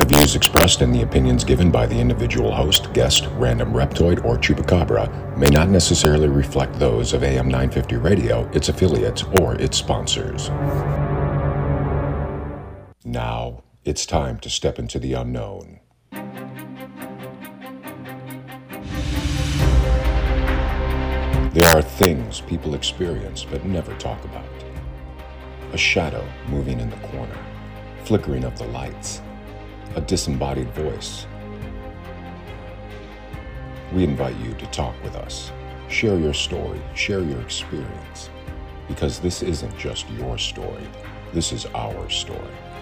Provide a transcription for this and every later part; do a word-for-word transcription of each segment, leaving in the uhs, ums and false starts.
The views expressed and the opinions given by the individual host, guest, random reptoid, or chupacabra may not necessarily reflect those of A M nine fifty Radio, its affiliates, or its sponsors. Now, it's time to step into the unknown. There are things people experience but never talk about. A shadow moving in the corner, flickering of the lights, a disembodied voice. We invite you to talk with us. Share your story, share your experience, because this isn't just your story, this is our story.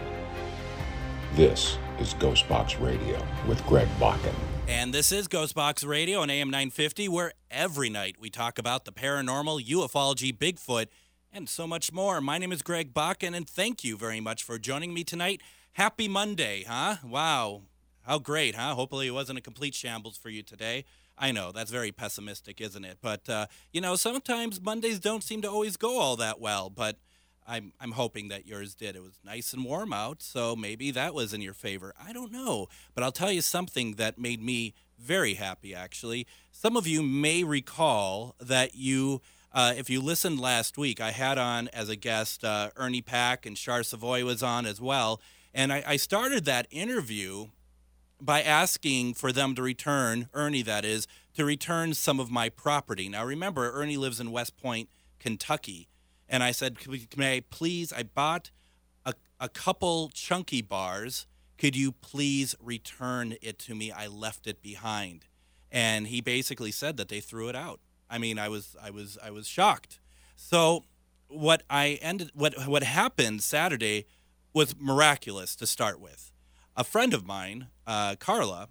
This is Ghostbox Radio with Greg Bakken. And this is Ghostbox Radio on A M nine fifty, where every night we talk about the paranormal, ufology, Bigfoot, and so much more. My name is Greg Bakken, and thank you very much for joining me tonight. Happy Monday, huh? Wow. How great, huh? Hopefully it wasn't a complete shambles for you today. I know, that's very pessimistic, isn't it? But, uh, you know, sometimes Mondays don't seem to always go all that well, but I'm I'm hoping that yours did. It was nice and warm out, so maybe that was in your favor. I don't know. But I'll tell you something that made me very happy, actually. Some of you may recall that you, uh, if you listened last week, I had on as a guest uh, Ernie Pack, and Char Savoy was on as well. And I, I started that interview by asking for them to return, Ernie that is, to return some of my property. Now, remember, Ernie lives in West Point, Kentucky. And I said, may I please, I bought a, a couple chunky bars. Could you please return it to me? I left it behind. And he basically said that they threw it out. I mean, I was I was I was shocked. So what I ended what what happened Saturday was miraculous to start with. A friend of mine, uh, Carla,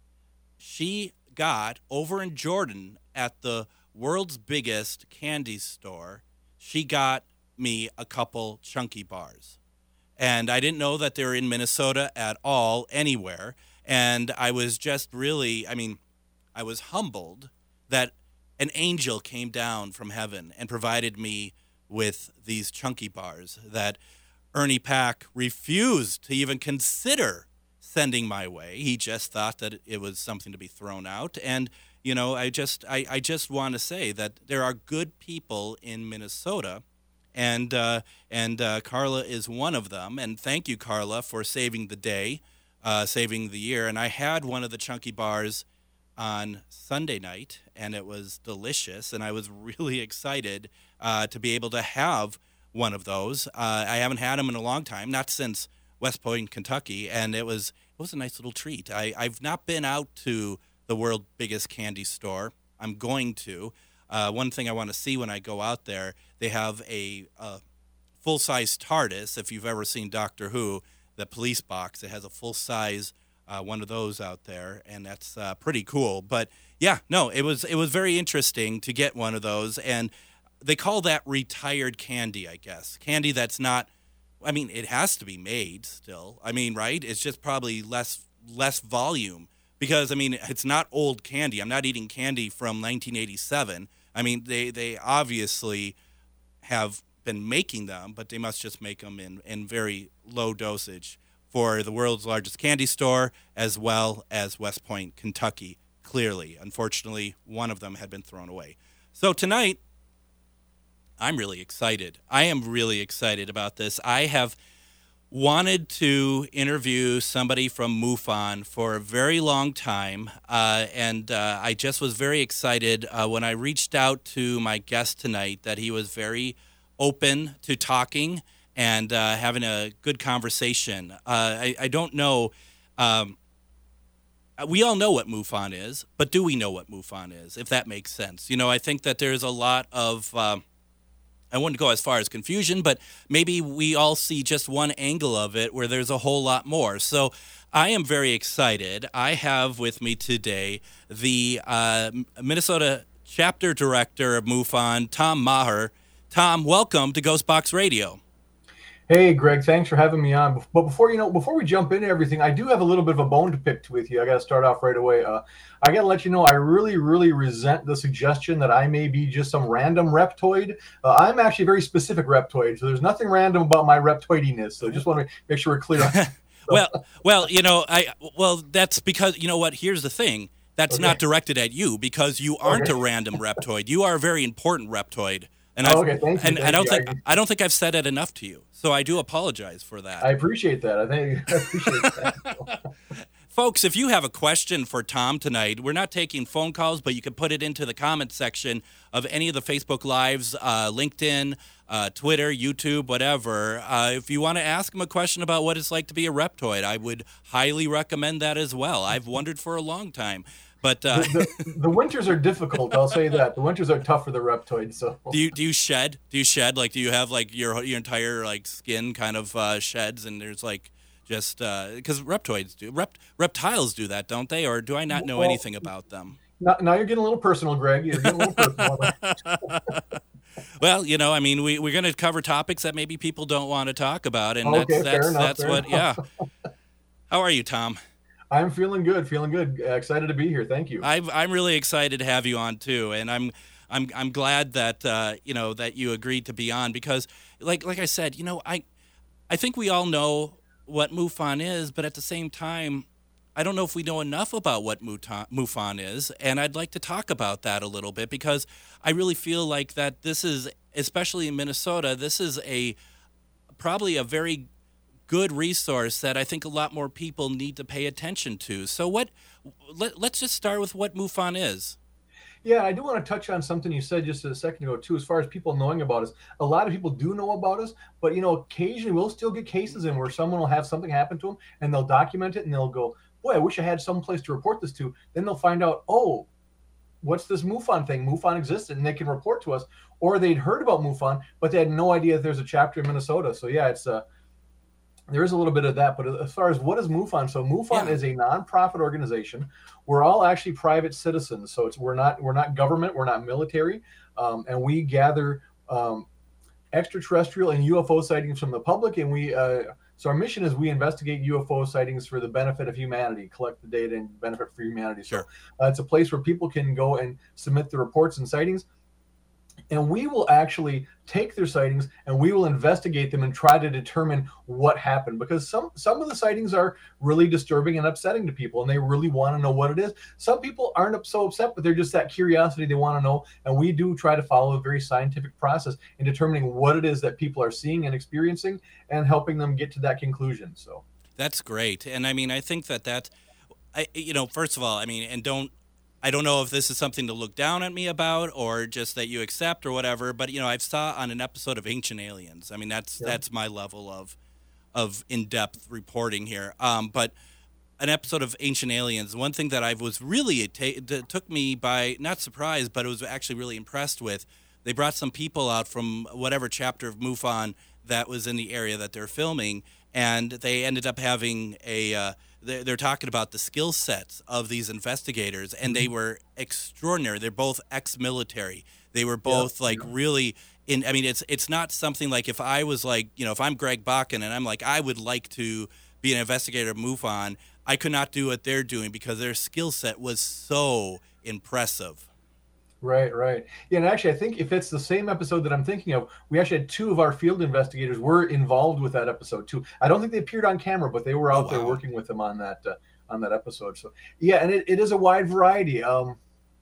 she got over in Jordan at the world's biggest candy store. She got me a couple chunky bars. And I didn't know that they were in Minnesota at all, anywhere. And I was just really, I mean, I was humbled that an angel came down from heaven and provided me with these chunky bars that Ernie Pack refused to even consider sending my way. He just thought that it was something to be thrown out. And, you know, I just I, I just want to say that there are good people in Minnesota, and uh, and uh, Carla is one of them. And thank you, Carla, for saving the day, uh, saving the year. And I had one of the chunky bars on Sunday night, and it was delicious. And I was really excited uh, to be able to have one of those. Uh, I haven't had them in a long time, not since West Point, Kentucky, and it was it was a nice little treat. I, I've not been out to the world's biggest candy store. I'm going to. Uh, one thing I want to see when I go out there, they have a, a full-size TARDIS. If you've ever seen Doctor Who, the police box, it has a full-size uh, one of those out there, and that's uh, pretty cool. But yeah, no, it was it was very interesting to get one of those, and they call that retired candy, I guess. Candy that's not, I mean, it has to be made still. I mean, right? It's just probably less less volume because, I mean, it's not old candy. I'm not eating candy from nineteen eighty-seven. I mean, they, they obviously have been making them, but they must just make them in, in very low dosage for the world's largest candy store as well as West Point, Kentucky, clearly. Unfortunately, one of them had been thrown away. So tonight, I'm really excited. I am really excited about this. I have wanted to interview somebody from MUFON for a very long time, uh, and uh, I just was very excited uh, when I reached out to my guest tonight that he was very open to talking and uh, having a good conversation. Uh, I, I don't know. Um, we all know what MUFON is, but do we know what MUFON is, if that makes sense? You know, I think that there's a lot of... Uh, I wouldn't go as far as confusion, but maybe we all see just one angle of it where there's a whole lot more. So I am very excited. I have with me today the uh, Minnesota chapter director of MUFON, Tom Maher. Tom, welcome to Ghostbox Radio. Hey, Greg, thanks for having me on. But before you know, before we jump into everything, I do have a little bit of a bone to pick with you. I got to start off right away. Uh, I got to let you know, I really, really resent the suggestion that I may be just some random reptoid. Uh, I'm actually a very specific reptoid, so there's nothing random about my reptoidiness. So just want to make sure we're clear on well, well, you know, I well, that's because you know what? Here's the thing. That's Okay. not directed at you because you aren't Okay. a random reptoid. You are a very important reptoid. And Oh, I've, okay, thank you, and I thank don't you. think I- I don't think I've said it enough to you. So I do apologize for that. I appreciate that. I think I appreciate that. Folks, if you have a question for Tom tonight, we're not taking phone calls, but you can put it into the comments section of any of the Facebook Lives, uh, LinkedIn, uh, Twitter, YouTube, whatever. Uh, if you want to ask him a question about what it's like to be a reptoid, I would highly recommend that as well. I've wondered for a long time. But uh, the, the, the winters are difficult. I'll say that the winters are tough for the reptoid. So do you do you shed? Do you shed? Like, do you have like your your entire like skin kind of uh, sheds, and there's like just because uh, reptoids do Rep, reptiles do that, don't they? Or do I not know Well, anything about them? now, now you're getting a little personal, Greg. You're getting a little personal. Well, you know, I mean, we we're going to cover topics that maybe people don't want to talk about, and Okay, that's fair that's enough, that's fair what. enough. Yeah. How are you, Tom? I'm feeling good, feeling good. Uh, excited to be here. Thank you. I've, I'm really excited to have you on too, and I'm I'm I'm glad that uh, you know that you agreed to be on because, like like I said, you know, I I think we all know what MUFON is, but at the same time, I don't know if we know enough about what Muta- MUFON is, and I'd like to talk about that a little bit because I really feel like that this is, especially in Minnesota, this is a probably a very good resource that I think a lot more people need to pay attention to. So what? Let, let's just start with what MUFON is. Yeah, I do want to touch on something you said just a second ago too. As far as people knowing about us, a lot of people do know about us, but you know, occasionally we'll still get cases in where someone will have something happen to them, and they'll document it, and they'll go, "Boy, I wish I had some place to report this to." Then they'll find out, "Oh, what's this MUFON thing? MUFON existed," and they can report to us. Or they'd heard about MUFON, but they had no idea that there's a chapter in Minnesota. So yeah, it's uh, there is a little bit of that. But as far as what is MUFON, so MUFON Yeah. is a nonprofit organization. We're all actually private citizens, so it's we're not we're not government, we're not military, um, and we gather um, extraterrestrial and U F O sightings from the public, and we. Uh, so our mission is we investigate U F O sightings for the benefit of humanity, collect the data and benefit for humanity. So Sure. uh, it's a place where people can go and submit the reports and sightings. And we will actually take their sightings and we will investigate them and try to determine what happened, because some some of the sightings are really disturbing and upsetting to people, and they really want to know what it is. Some people aren't so upset, but they're just that curiosity, they want to know. And we do try to follow a very scientific process in determining what it is that people are seeing and experiencing and helping them get to that conclusion. So That's great, and I mean, I think that that, I you know, first of all, I mean, and don't. I don't know if this is something to look down at me about or just that you accept or whatever, but you know, I've saw on an episode of Ancient Aliens. I mean, that's Yeah. that's my level of of in-depth reporting here. Um, but an episode of Ancient Aliens, one thing that I was really it, ta- it took me by not surprised, but it was actually really impressed with. They brought some people out from whatever chapter of MUFON that was in the area that they're filming, and they ended up having a. Uh, they're, they're talking about the skill sets of these investigators, and they were extraordinary. They're both ex-military. They were both Yeah, like yeah. really in. I mean, it's it's not something like if I was like, you know, if I'm Greg Bakken and I'm like, I would like to be an investigator of MUFON, I could not do what they're doing because their skill set was so impressive. Right, right. Yeah, and actually, I think if it's the same episode that I'm thinking of, we actually had two of our field investigators were involved with that episode too. I don't think they appeared on camera, but they were Oh, out there wow. working with them on that uh, on that episode. So yeah, and it, it is a wide variety. Um,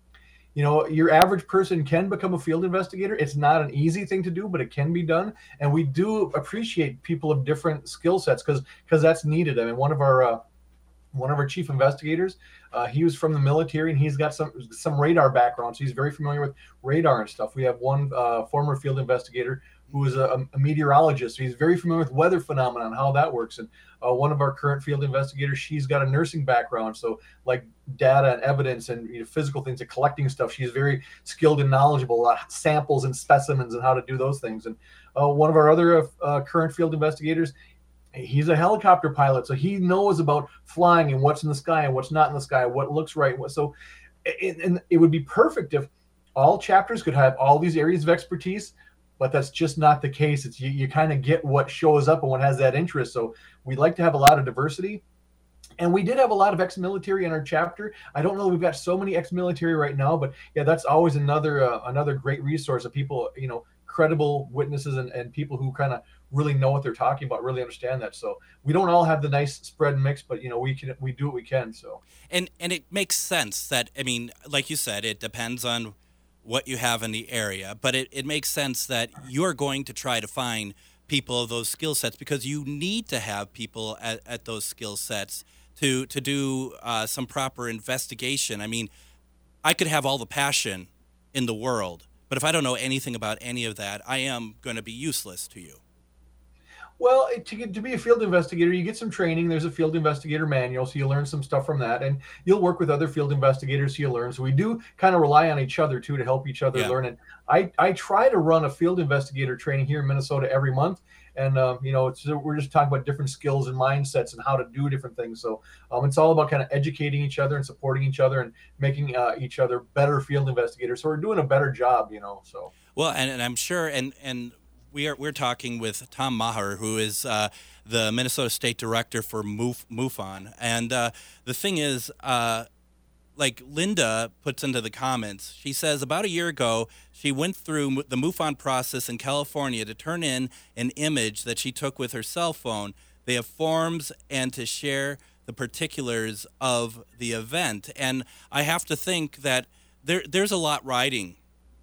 you know, your average person can become a field investigator. It's not an easy thing to do, but it can be done. And we do appreciate people of different skill sets because because that's needed. I mean, one of our uh, one of our chief investigators, uh, he was from the military and he's got some some radar background, so he's very familiar with radar and stuff. We have one uh, former field investigator who is a, a meteorologist, so he's very familiar with weather phenomena and how that works. And uh, one of our current field investigators, she's got a nursing background, so like data and evidence and you know, physical things and collecting stuff. She's very skilled and knowledgeable about samples and specimens and how to do those things. And uh, one of our other uh, current field investigators, he's a helicopter pilot, so he knows about flying and what's in the sky and what's not in the sky, what looks right. What, so, it, and it would be perfect if all chapters could have all these areas of expertise, but that's just not the case. It's you, you kind of get what shows up and what has that interest. So we'd like to have a lot of diversity. And we did have a lot of ex-military in our chapter. I don't know we've got so many ex-military right now, but yeah, that's always another uh, another great resource of people, you know, credible witnesses and, and people who kind of really know what they're talking about, really understand that. So we don't all have the nice spread and mix, but you know, we can we do what we can. So And and it makes sense that, I mean, like you said, it depends on what you have in the area, but it, it makes sense that you're going to try to find people of those skill sets because you need to have people at, at those skill sets to to do uh, some proper investigation. I mean, I could have all the passion in the world, but if I don't know anything about any of that, I am going to be useless to you. Well, to get to be a field investigator, you get some training. There's a field investigator manual, so you learn some stuff from that, and you'll work with other field investigators, so you learn. So we do kind of rely on each other too to help each other Yeah. learn. And I I try to run a field investigator training here in Minnesota every month, and um, you know, it's we're just talking about different skills and mindsets and how to do different things. So um, it's all about kind of educating each other and supporting each other and making uh, each other better field investigators. So we're doing a better job, you know. So Well, and, and I'm sure, and and we are we're talking with Tom Maher, who is uh, the Minnesota State Director for MUF, MUFON, and uh, the thing is, uh, like Linda puts into the comments, she says about a year ago she went through the MUFON process in California to turn in an image that she took with her cell phone. They have forms and to share the particulars of the event, and I have to think that there there's a lot riding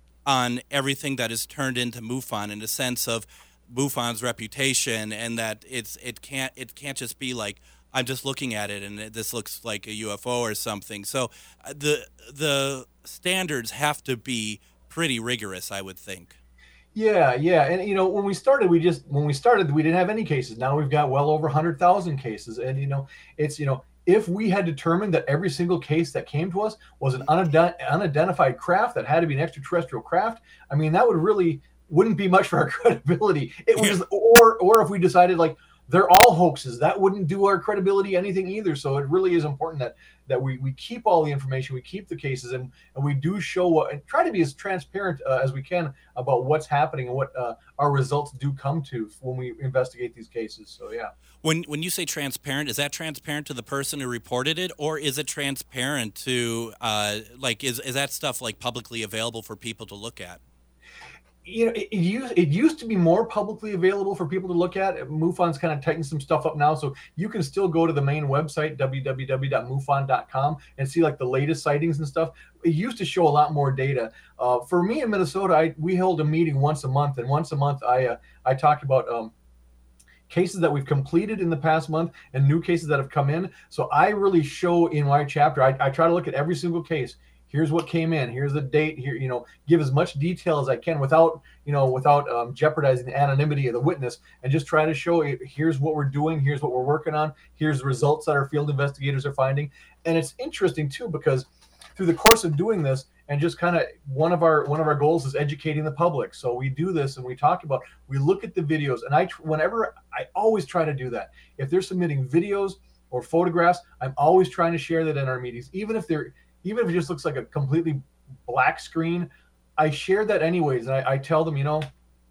on everything that is turned into MUFON in the sense of MUFON's reputation, and that it's it can't it can't just be like I'm just looking at it and it, this looks like a U F O or something. So uh, the the standards have to be pretty rigorous, I would think. yeah, yeah, and you know, when we started, we just when we started, we didn't have any cases. Now we've got well over one hundred thousand cases, and you know, it's you know. If we had determined that every single case that came to us was an unident- unidentified craft that had to be an extraterrestrial craft, I mean, that would really wouldn't be much for our credibility. It would just, or or if we decided like they're all hoaxes, that wouldn't do our credibility anything either. So it really is important that that we, we keep all the information, we keep the cases, and, and we do show what and try to be as transparent uh, as we can about what's happening and what uh, our results do come to when we investigate these cases. So yeah. When when you say transparent, is that transparent to the person who reported it, or is it transparent to uh, like is is that stuff like publicly available for people to look at? You know, it, it used it used to be more publicly available for people to look at. MUFON's kind of tightened some stuff up now, so you can still go to the main website w w w dot mufon dot com and see like the latest sightings and stuff. It used to show a lot more data. Uh, for me in Minnesota, I, we hold a meeting once a month, and once a month I uh, I talk about um, cases that we've completed in the past month and new cases that have come in. So I really show in my chapter. I, I try to look at every single case. Here's what came in. Here's the date. Here, you know, give as much detail as I can without, you know, without um, jeopardizing the anonymity of the witness, and just try to show here's what we're doing. Here's what we're working on. Here's the results that our field investigators are finding. And it's interesting too, because through the course of doing this, and just kind of one of our one of our goals is educating the public. So we do this and we talk about, we look at the videos, and I whenever I always try to do that. If they're submitting videos or photographs, I'm always trying to share that in our meetings, even if they're even if it just looks like a completely black screen. I share that anyways, and I, I tell them, you know,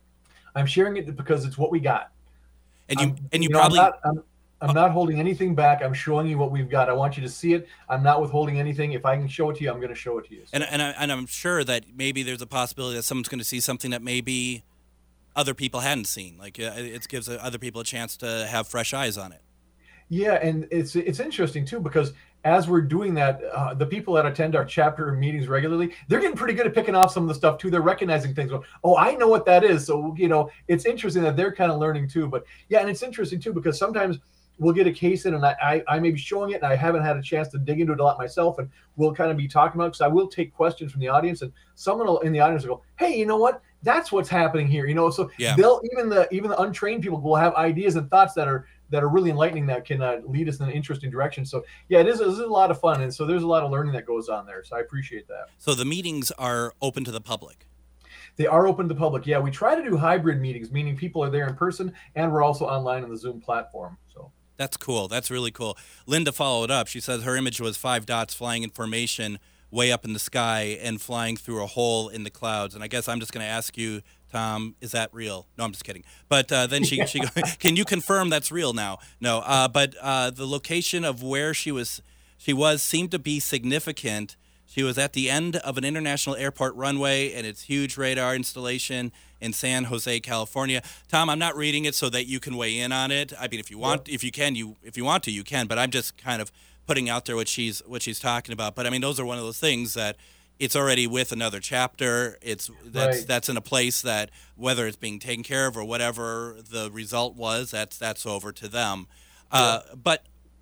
I'm sharing it because it's what we got. And you I'm, and you, you know, probably I'm not, I'm, I'm not holding anything back. I'm showing you what we've got. I want you to see it. I'm not withholding anything. If I can show it to you, I'm going to show it to you. So. and and, I, and I'm sure that maybe there's a possibility that someone's going to see something that maybe other people hadn't seen. Like uh, it gives other people a chance to have fresh eyes on it. Yeah, and it's it's interesting too, because as we're doing that, uh, the people that attend our chapter meetings regularly, they're getting pretty good at picking off some of the stuff too. They're recognizing things. Oh, I know what that is. So, you know, it's interesting that they're kind of learning too. But yeah, and it's interesting too, because sometimes we'll get a case in and I, I, I may be showing it and I haven't had a chance to dig into it a lot myself, and we'll kind of be talking about it, because I will take questions from the audience, and someone will, in the audience will go, hey, you know what? That's what's happening here. You know, so yeah. they'll even the even the untrained people will have ideas and thoughts that are that are really enlightening, that can uh, lead us in an interesting direction. So yeah, it is, it is a lot of fun. And so there's a lot of learning that goes on there. So I appreciate that. So the meetings are open to the public. They are open to the public. Yeah, we try to do hybrid meetings, meaning people are there in person, and we're also online on the Zoom platform. So that's cool. That's really cool. Linda followed up. She says her image was five dots flying in formation way up in the sky and flying through a hole in the clouds. And I guess I'm just going to ask you, Tom, is that real? No, I'm just kidding. But uh, then she, she can you confirm that's real now? No, uh, but uh, the location of where she was she was seemed to be significant. She was at the end of an international airport runway and its huge radar installation, in San Jose, California. Tom, I'm not reading it so that you can weigh in on it. I mean, if you want, yeah. if you can, you if you want to, you can. But I'm just kind of putting out there what she's what she's talking about. But I mean, those are one of those things that it's already with another chapter. It's that's right. that's in a place that whether it's being taken care of or whatever the result was, that's that's over to them. Yeah. Uh, but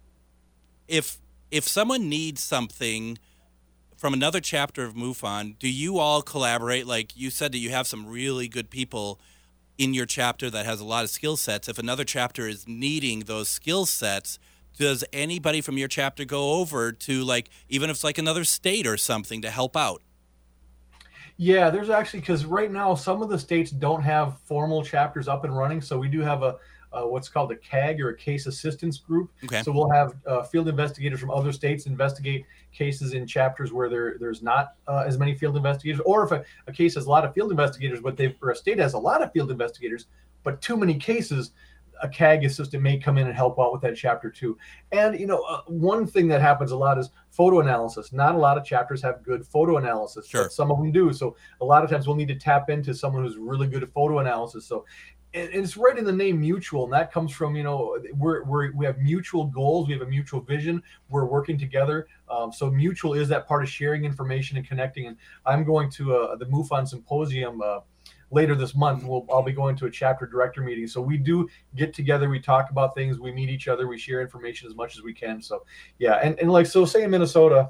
if if someone needs something from another chapter of MUFON, do you all collaborate? Like you said that you have some really good people in your chapter that has a lot of skill sets. If another chapter is needing those skill sets, does anybody from your chapter go over to, like, even if it's like another state or something, to help out? Yeah, there's actually, because right now some of the states don't have formal chapters up and running. So we do have a uh, what's called a C A G, or a case assistance group. Okay. So we'll have uh, field investigators from other states investigate cases in chapters where there there's not uh, as many field investigators, or if a, a case has a lot of field investigators, but they or a state has a lot of field investigators, but too many cases, a C A G assistant may come in and help out with that chapter too. And, you know, uh, one thing that happens a lot is photo analysis. Not a lot of chapters have good photo analysis, sure. but some of them do. So a lot of times we'll need to tap into someone who's really good at photo analysis. So and it's right in the name mutual. And that comes from, you know, we're, we're, we have mutual goals. We have a mutual vision. We're working together. Um, so mutual is that part of sharing information and connecting. And I'm going to uh, the MUFON Symposium uh, later this month. We'll, I'll be going to a chapter director meeting. So we do get together. We talk about things. We meet each other. We share information as much as we can. So, yeah. And, and like, so say in Minnesota,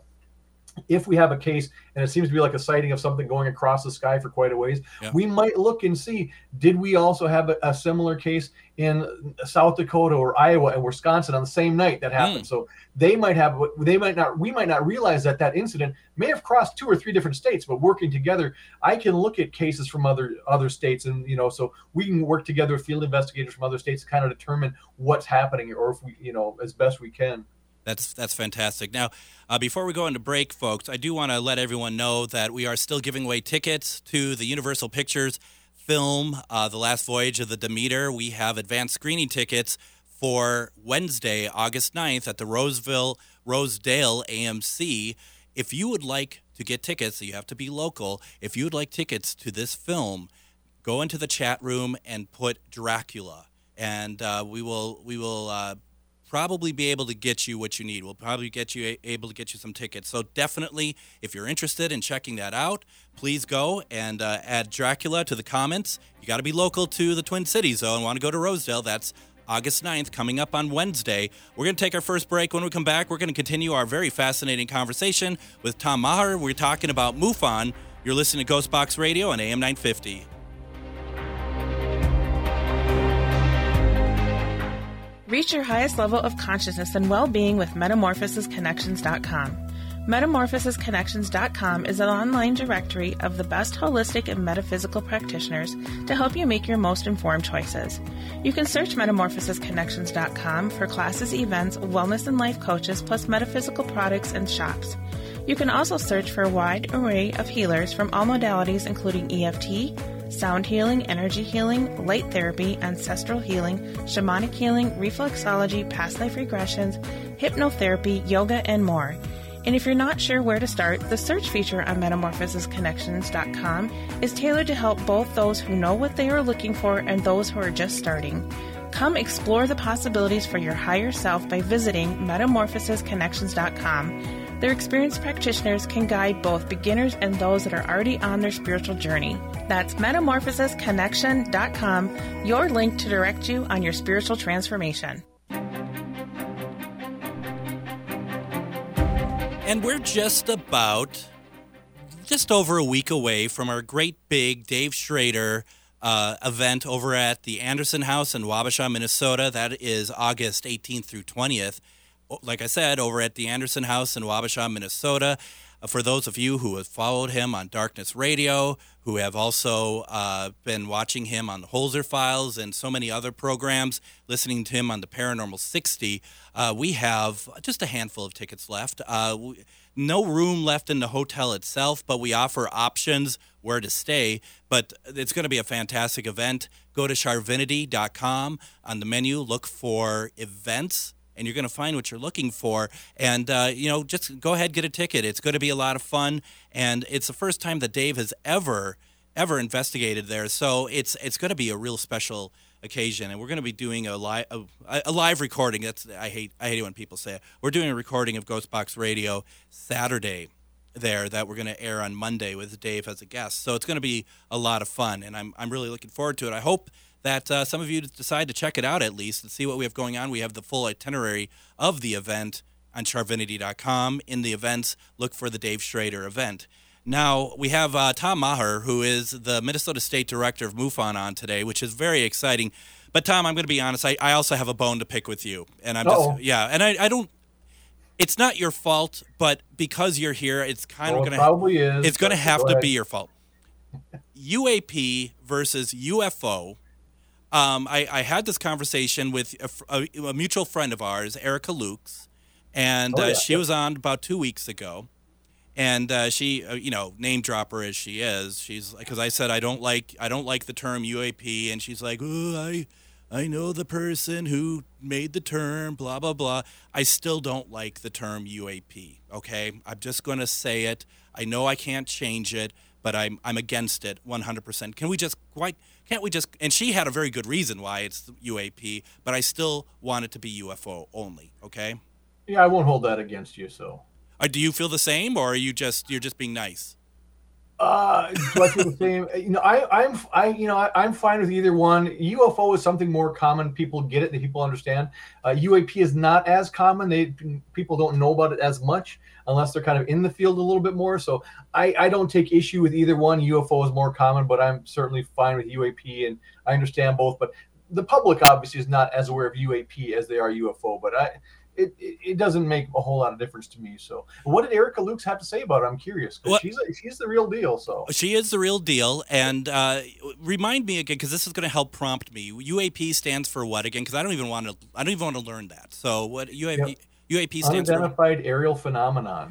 if we have a case and it seems to be like a sighting of something going across the sky for quite a ways, yeah. we might look and see, did we also have a, a similar case in South Dakota or Iowa and Wisconsin on the same night that happened? Mm. So they might have, they might not, we might not realize that that incident may have crossed two or three different states, but working together, I can look at cases from other, other states. And, you know, so we can work together with field investigators from other states to kind of determine what's happening, or if we, you know, as best we can. That's that's fantastic. Now, uh, before we go into break, folks, I do want to let everyone know that we are still giving away tickets to the Universal Pictures film, uh, The Last Voyage of the Demeter. We have advanced screening tickets for Wednesday, August ninth at the Roseville, Rosedale A M C. If you would like to get tickets, so you have to be local, if you would like tickets to this film, go into the chat room and put Dracula, and uh, we will we will uh, probably be able to get you what you need. We'll probably get you a- able to get you some tickets. So definitely, if you're interested in checking that out, please go and uh, add Dracula to the comments. You got to be local to the Twin Cities, though, and want to go to Rosedale. That's August ninth, coming up on Wednesday. We're going to take our first break. When we come back, we're going to continue our very fascinating conversation with Tom Maher. We're talking about MUFON. You're listening to Ghost Box Radio on A M nine fifty. Reach your highest level of consciousness and well-being with metamorphosis connections dot com. metamorphosis connections dot com is an online directory of the best holistic and metaphysical practitioners to help you make your most informed choices. You can search metamorphosis connections dot com for classes, events, wellness and life coaches, plus metaphysical products and shops. You can also search for a wide array of healers from all modalities, including E F T, sound healing, energy healing, light therapy, ancestral healing, shamanic healing, reflexology, past life regressions, hypnotherapy, yoga, and more. And if you're not sure where to start, the search feature on metamorphosis connections dot com is tailored to help both those who know what they are looking for and those who are just starting. Come explore the possibilities for your higher self by visiting metamorphosis connections dot com. Their experienced practitioners can guide both beginners and those that are already on their spiritual journey. That's metamorphosis connection dot com, your link to direct you on your spiritual transformation. And we're just about, just over a week away from our great big Dave Schrader uh, event over at the Anderson House in Wabasha, Minnesota. That is August eighteenth through twentieth. Like I said, over at the Anderson House in Wabasha, Minnesota. Uh, for those of you who have followed him on Darkness Radio, who have also uh, been watching him on the Holzer Files and so many other programs, listening to him on the Paranormal sixty, uh, we have just a handful of tickets left. Uh, we, no room left in the hotel itself, but we offer options where to stay. But it's going to be a fantastic event. Go to charvinity dot com. On the menu, look for events, and you're going to find what you're looking for. And, uh, you know, just go ahead, get a ticket. It's going to be a lot of fun. And it's the first time that Dave has ever ever investigated there. So it's it's going to be a real special occasion, and we're going to be doing a live a, a live recording. That's I hate I hate it when people say it. We're doing a recording of Ghostbox Radio Saturday there that we're going to air on Monday with Dave as a guest. So it's going to be a lot of fun, and I'm I'm really looking forward to it. I hope that uh, some of you decide to check it out at least and see what we have going on. We have the full itinerary of the event on Charvinity dot com. In the events, look for the Dave Schrader event. Now, we have uh, Tom Maher, who is the Minnesota State Director of MUFON on today, which is very exciting. But, Tom, I'm going to be honest, I, I also have a bone to pick with you. And I'm Uh-oh. just, yeah, and I, I don't, it's not your fault, but because you're here, it's kind Well, of it going to, probably is. it's going to but have go to ahead. be your fault. U A P versus U F O. Um, I, I had this conversation with a, a, a mutual friend of ours, Erica Lukes, and Oh, uh, yeah. she was on about two weeks ago. And uh, she, uh, you know, name dropper as she is, she's because I said I don't like I don't like the term U A P, and she's like, oh, I, I know the person who made the term, blah blah blah. I still don't like the term U A P. Okay, I'm just going to say it. I know I can't change it, but I'm I'm against it one hundred percent. Can we just why can't we just? And she had a very good reason why it's U A P, but I still want it to be U F O only. Okay. Yeah, I won't hold that against you. So, Uh, do you feel the same, or are you just you're just being nice? uh, do I feel the same? You know, I, I'm, I, you know, I, I'm fine with either one. U F O is something more common. People get it. That people understand. Uh, U A P is not as common. They people don't know about it as much unless they're kind of in the field a little bit more. So, I, I don't take issue with either one. U F O is more common, but I'm certainly fine with U A P, and I understand both. But the public obviously is not as aware of U A P as they are U F O. But I. It, it it doesn't make a whole lot of difference to me. So, what did Erica Lukes have to say about it? I'm curious. 'Cause Well- she's a, she's the real deal. So, She is the real deal, and uh, remind me again because this is going to help prompt me. U A P stands for what again? Because I don't even want to. I don't even want to learn that. So what U A P? Yep. U A P stands for? unidentified aerial phenomenon.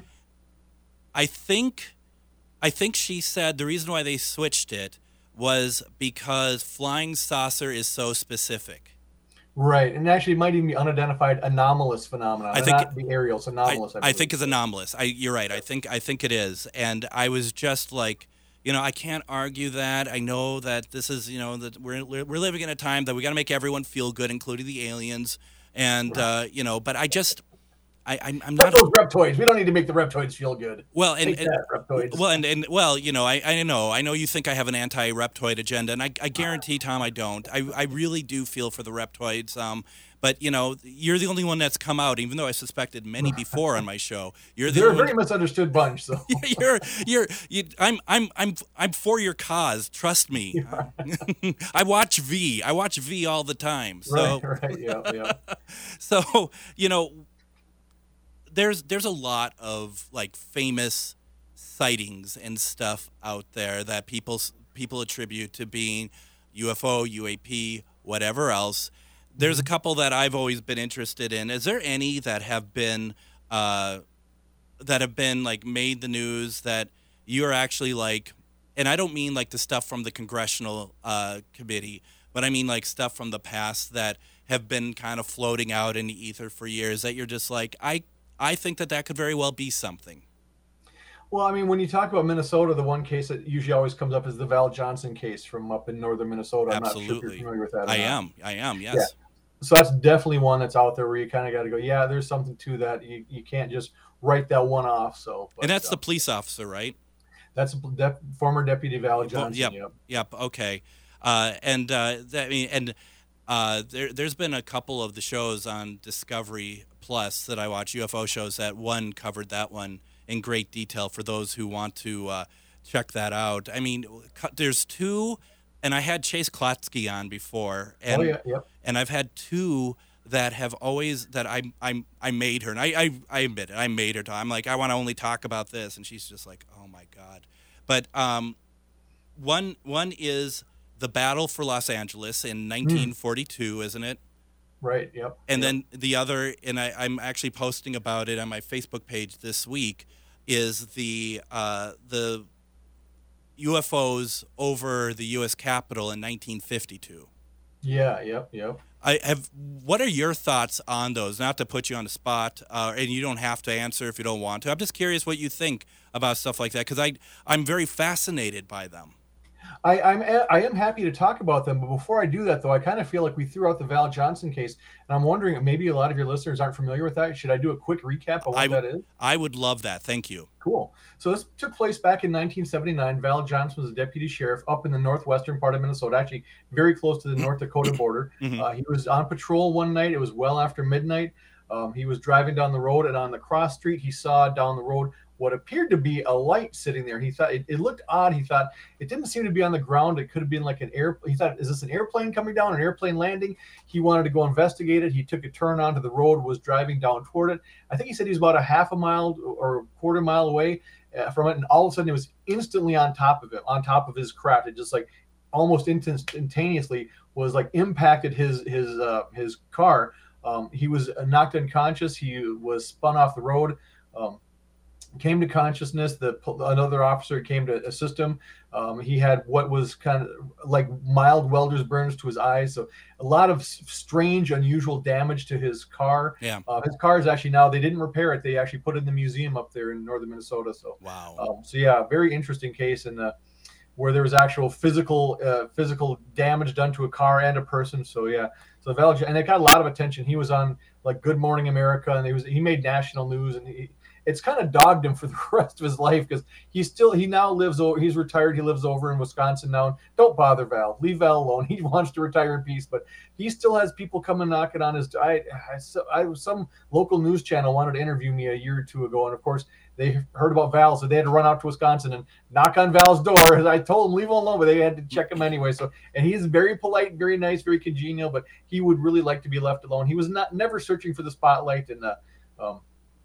I think, I think she said the reason why they switched it was because flying saucer is so specific. Right, and actually, it might even be unidentified anomalous phenomenon. I I think think not the aerials, anomalous. I, I, I believe. think it's anomalous. I, you're right. I think I think it is, and I was just like, you know, I can't argue that. I know that this is, you know, that we're we're living in a time that we got to make everyone feel good, including the aliens, and uh, you know, but I just, I I'm, I'm Not not. those reptoids. We don't need to make the reptoids feel good. Well, and, Take and that, reptoids. well, and, and well, you know, I, I know, I know you think I have an anti-reptoid agenda, and I, I guarantee, Tom, I don't. I, I really do feel for the reptoids. Um, but you know, you're the only one that's come out, even though I suspected many before on my show. You're the They're a only very misunderstood bunch. So, you're you're you, I'm I'm I'm I'm for your cause. Trust me. I watch V. I watch V all the time. So right, right, yeah, yeah. so you know, there's there's a lot of like famous sightings and stuff out there that people people attribute to being U F O, U A P, whatever else. There's a couple that I've always been interested in. Is there any that have been uh, that have been like made the news that you're actually like, and I don't mean like the stuff from the congressional uh, committee, but I mean like stuff from the past that have been kind of floating out in the ether for years that you're just like, I I think that that could very well be something. Well, I mean, when you talk about Minnesota, the one case that usually always comes up is the Val Johnson case from up in northern Minnesota. I'm not sure if you're Absolutely. familiar with that. or I not. am. I am. Yes. Yeah. So that's definitely one that's out there where you kind of got to go, yeah, there's something to that. You, you can't just write that one off. So, but, And that's uh, the police officer, right? that's de- former Deputy Val Johnson. yep. Yep. Yep. Okay. Uh, and uh, that, I mean, and uh, there, there's been a couple of the shows on Discovery Plus that I watch, U F O shows, that one covered that one in great detail for those who want to uh, check that out. I mean, cu- there's two, and I had Chase Klotsky on before, and oh, yeah. Yep. and I've had two that have always that I I I made her, and I I, I admit it, I made her. To, I'm like, I want to only talk about this, and she's just like, oh my god. But um, one one is the battle for Los Angeles in nineteen forty-two, isn't it? Right. Yep. And yep. then the other, and I, I'm actually posting about it on my Facebook page this week, is the uh, the U F Os over the U S Capitol in nineteen fifty-two. Yeah. Yep. Yep. I have. What are your thoughts on those? Not to put you on the spot, uh, and you don't have to answer if you don't want to. I'm just curious what you think about stuff like that because I I'm very fascinated by them. I, I'm I am happy to talk about them, but before I do that, though, I kind of feel like we threw out the Val Johnson case, and I'm wondering maybe a lot of your listeners aren't familiar with that. Should I do a quick recap of what I, that is? I would love that. Thank you. Cool. So this took place back in nineteen seventy-nine. Val Johnson was a deputy sheriff up in the northwestern part of Minnesota, actually very close to the North Dakota border. Mm-hmm. Uh, he was on patrol one night. It was well after midnight. Um, he was driving down the road, and on the cross street, he saw down the road what appeared to be a light sitting there. He thought it, it looked odd. He thought it didn't seem to be on the ground. It could have been like an air. He thought, is this an airplane coming down, an airplane landing? He wanted to go investigate it. He took a turn onto the road, was driving down toward it. I think he said he was about a half a mile or a quarter mile away uh, from it. And all of a sudden it was instantly on top of him, on top of his craft. It just like almost instantaneously was like impacted his, his, uh, his car. Um, he was knocked unconscious. He was spun off the road. Um, came to consciousness. The another officer came to assist him. Um, he had what was kind of like mild welder's burns to his eyes. So a lot of strange, unusual damage to his car. Yeah. Uh, his car is actually now, they didn't repair it. They actually put it in the museum up there in northern Minnesota. So, wow. Um, so yeah, very interesting case in the, where there was actual physical, uh, physical damage done to a car and a person. So yeah, so Val, and it got a lot of attention. He was on like Good Morning America, and he was, he made national news, and he, it's kind of dogged him for the rest of his life because he's still, he now lives over, he's retired. He lives over in Wisconsin now. Don't bother Val, leave Val alone. He wants to retire in peace, but he still has people coming knocking on his, I, I, I some local news channel wanted to interview me a year or two ago. And of course they heard about Val, so they had to run out to Wisconsin and knock on Val's door. As I told him, leave him alone, but they had to check him anyway. So, and he's very polite, very nice, very congenial, but he would really like to be left alone. He was not, never searching for the spotlight. And, uh, um,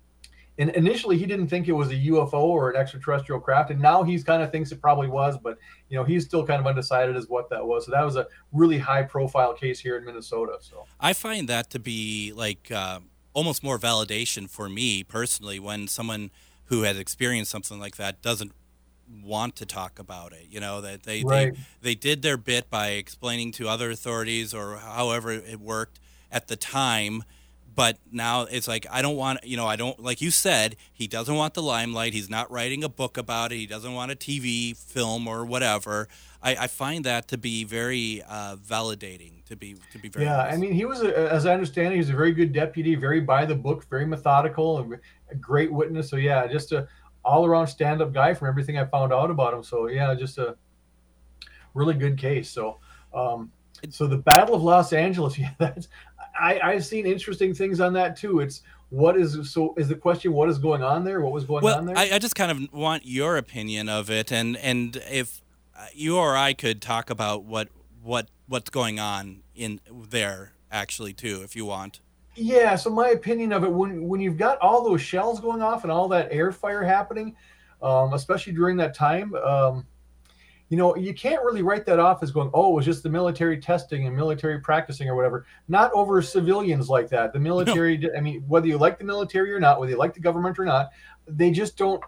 And initially, he didn't think it was a U F O or an extraterrestrial craft, and now he's kind of thinks it probably was, but you know he's still kind of undecided as what that was. So that was a really high-profile case here in Minnesota. So I find that to be like uh, almost more validation for me personally when someone who has experienced something like that doesn't want to talk about it. You know that they right. they, they did their bit by explaining to other authorities or however it worked at the time. But now it's like, I don't want, you know, I don't, like you said, he doesn't want the limelight. He's not writing a book about it. He doesn't want a T V film or whatever. I, I find that to be very uh, validating, to be to be very Yeah, nice. I mean, he was, a, as I understand it, he was a very good deputy, very by the book, very methodical, and a great witness. So yeah, just a all-around stand-up guy from everything I found out about him. So yeah, just a really good case. So, um, so the Battle of Los Angeles, yeah, that's, I, I've seen interesting things on that too. It's what is so is the question, what is going on there? What was going well, on there? I, I just kind of want your opinion of it, and and if you or I could talk about what what what's going on in there actually too, if you want. Yeah. So my opinion of it, when when you've got all those shells going off and all that air fire happening, um, especially during that time. Um, You know, you can't really write that off as going, oh, it was just the military testing and military practicing or whatever. Not over civilians like that. The military, no. I mean, whether you like the military or not, whether you like the government or not, they just don't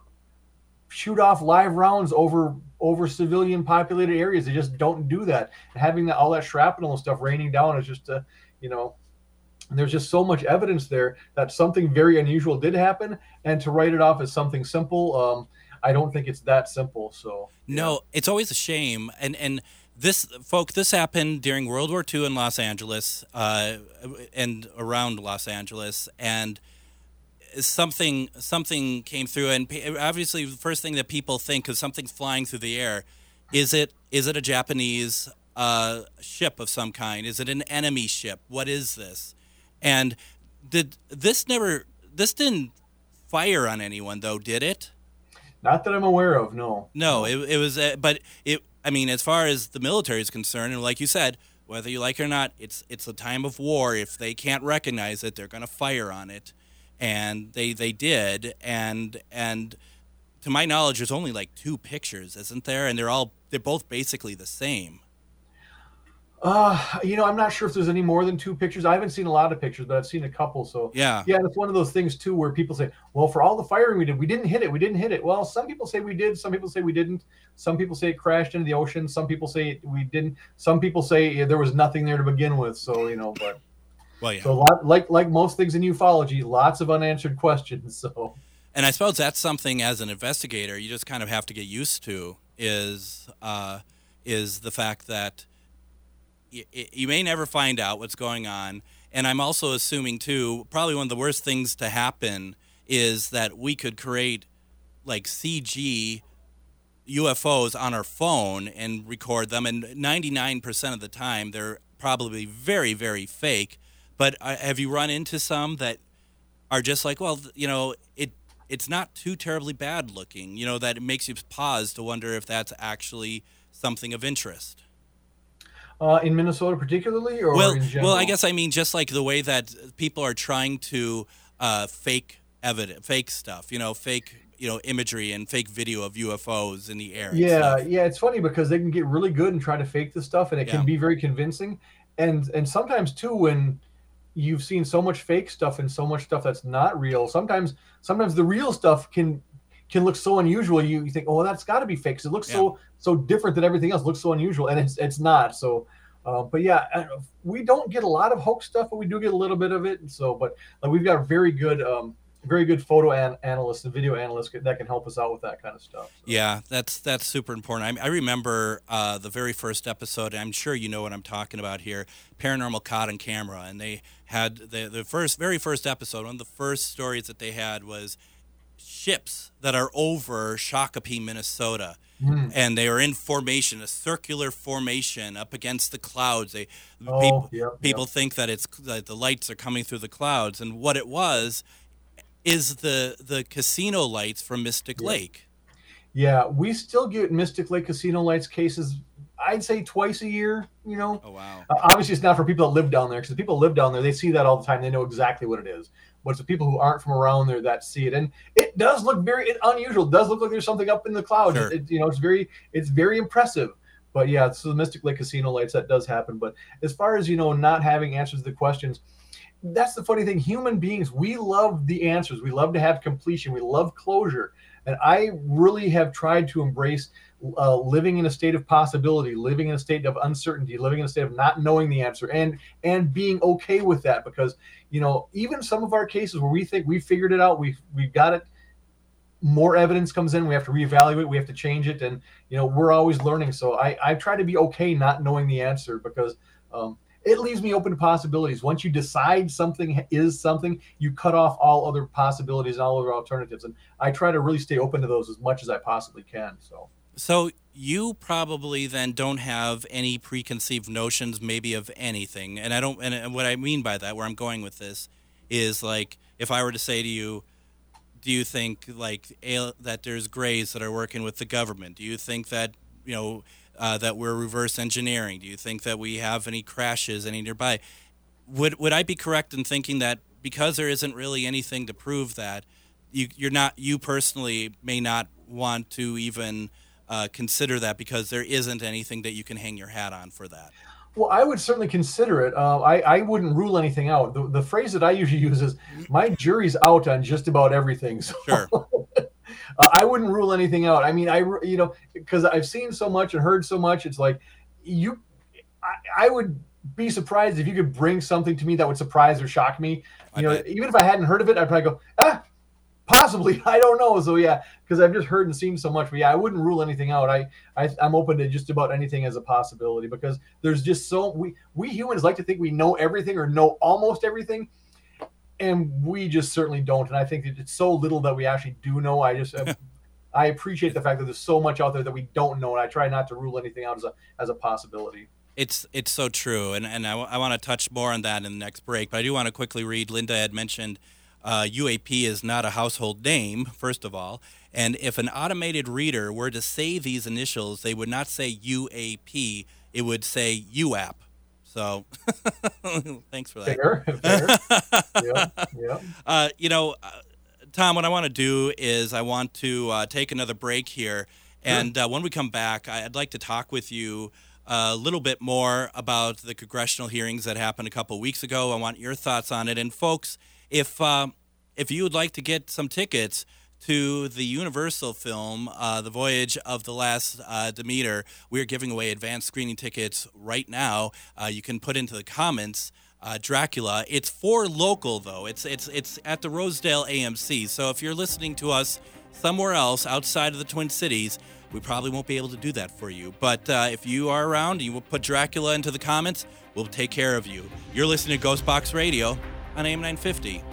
shoot off live rounds over over civilian populated areas. They just don't do that. And having that, all that shrapnel and stuff raining down is just, uh, you know, there's just so much evidence there that something very unusual did happen. And to write it off as something simple, um, I don't think it's that simple. So no, yeah. It's always a shame. And and this, folk, this happened during World War Two in Los Angeles uh, and around Los Angeles, and something something came through. And obviously, the first thing that people think is something's flying through the air. Is it is it a Japanese uh, ship of some kind? Is it an enemy ship? What is this? And did this never this didn't fire on anyone though, did it? Not that I'm aware of, no. No, it, it was, uh, but it. I mean, as far as the military is concerned, and like you said, whether you like it or not, it's it's a time of war. If they can't recognize it, they're going to fire on it, and they they did. And and to my knowledge, there's only like two pictures, isn't there? And they're all they're both basically the same. Uh, you know, I'm not sure if there's any more than two pictures. I haven't seen a lot of pictures, but I've seen a couple. So yeah, yeah, it's one of those things too, where people say, well, for all the firing we did, we didn't hit it. We didn't hit it. Well, some people say we did. Some people say we didn't. Some people say it crashed into the ocean. Some people say we didn't. Some people say yeah, there was nothing there to begin with. So, you know, but well, yeah. So a lot, like, like most things in ufology, lots of unanswered questions. So, and I suppose that's something as an investigator, you just kind of have to get used to is, uh, is the fact that y- y- you may never find out what's going on. And I'm also assuming, too, probably one of the worst things to happen is that we could create like C G U F Os on our phone and record them. And ninety-nine percent of the time, they're probably very, very fake. But uh, have you run into some that are just like, well, you know, it it's not too terribly bad looking, you know, that it makes you pause to wonder if that's actually something of interest? Uh, in Minnesota particularly, or well, in general? Well, I guess I mean just like the way that people are trying to uh, fake evidence, fake stuff, you know, fake, you know, imagery and fake video of U F Os in the air. and Yeah, stuff. yeah, it's funny because they can get really good and try to fake this stuff, and it Yeah. can be very convincing. And and sometimes too, when you've seen so much fake stuff and so much stuff that's not real, sometimes sometimes the real stuff can can look so unusual. You, you think, oh, that's got to be fake. 'Cause it looks Yeah. so so different than everything else. It looks so unusual, and it's it's not. So, uh, but yeah, I- we don't get a lot of hoax stuff, but we do get a little bit of it. And so, but like, we've got very good. Um, very good photo an- analysts and video analysts that can help us out with that kind of stuff. So. Yeah, that's that's super important. I, I remember uh, the very first episode. I'm sure you know what I'm talking about here. Paranormal Caught on Camera, and they had the the first very first episode. One of the first stories that they had was ships that are over Shakopee, Minnesota, Mm. and they are in formation, a circular formation up against the clouds. They Oh, people, yep, people yep. think that it's that the lights are coming through the clouds, and what it was is the the casino lights from Mystic Yeah. Lake. Yeah, we still get Mystic Lake Casino Lights cases, I'd say twice a year, you know. Oh wow. Uh, obviously, it's not for people that live down there, because the people that live down there, they see that all the time. They know exactly what it is. But it's the people who aren't from around there that see it. And it does look very it, unusual. It does look like there's something up in the clouds. Sure. It, you know, it's very it's very impressive. But yeah, so the Mystic Lake Casino Lights, that does happen. But as far as, you know, not having answers to the questions, that's the funny thing. Human beings, we love the answers. We love to have completion. We love closure. And I really have tried to embrace uh, living in a state of possibility, living in a state of uncertainty, living in a state of not knowing the answer, and and being okay with that. Because, you know, even some of our cases where we think we figured it out, we've we've got it, more evidence comes in, we have to reevaluate, we have to change it, and you know, we're always learning. So I I try to be okay not knowing the answer, because um, it leaves me open to possibilities. Once you decide something is something, you cut off all other possibilities and all other alternatives. And I try to really stay open to those as much as I possibly can. So, So you probably then don't have any preconceived notions, maybe, of anything. And I don't. And, and what I mean by that, where I'm going with this, is like if I were to say to you, do you think like al- that there's grays that are working with the government? Do you think that you know? Uh, that we're reverse engineering? Do you think that we have any crashes any nearby? Would would I be correct in thinking that because there isn't really anything to prove that, you you're not you personally may not want to even uh, consider that because there isn't anything that you can hang your hat on for that? well, I would certainly consider it. Uh, I, I wouldn't rule anything out. The, the phrase that I usually use is, my jury's out on just about everything. So, Sure. Uh, I wouldn't rule anything out. I mean, I, you know, because I've seen so much and heard so much. It's like you, I, I would be surprised if you could bring something to me that would surprise or shock me. I You know, bet. even if I hadn't heard of it, I'd probably go, ah, possibly. I don't know. So yeah, because I've just heard and seen so much. But yeah, I wouldn't rule anything out. I, I, I'm open to just about anything as a possibility, because there's just so we we humans like to think we know everything or know almost everything. And we just certainly don't. And I think that it's so little that we actually do know. I just, I appreciate the fact that there's so much out there that we don't know. And I try not to rule anything out as a, as a possibility. It's it's so true, and and I, w- I want to touch more on that in the next break. But I do want to quickly read. Linda had mentioned uh, U A P is not a household name, first of all, and if an automated reader were to say these initials, they would not say U A P. It would say U A P. So, thanks for that. Fair, fair. yeah, yeah. Uh, you know, uh, Tom, what I want to do is I want to uh, take another break here. And uh, when we come back, I'd like to talk with you a little bit more about the congressional hearings that happened a couple weeks ago. I want your thoughts on it. And folks, if uh, if you would like to get some tickets to the Universal film, uh, The Voyage of the Last uh, Demeter, we're giving away advanced screening tickets right now. Uh, you can put into the comments uh, Dracula. It's for local, though. It's it's it's at the Rosedale A M C. So if you're listening to us somewhere else outside of the Twin Cities, we probably won't be able to do that for you. But uh, if you are around and you will put Dracula into the comments, we'll take care of you. You're listening to Ghost Box Radio on A M nine fifty.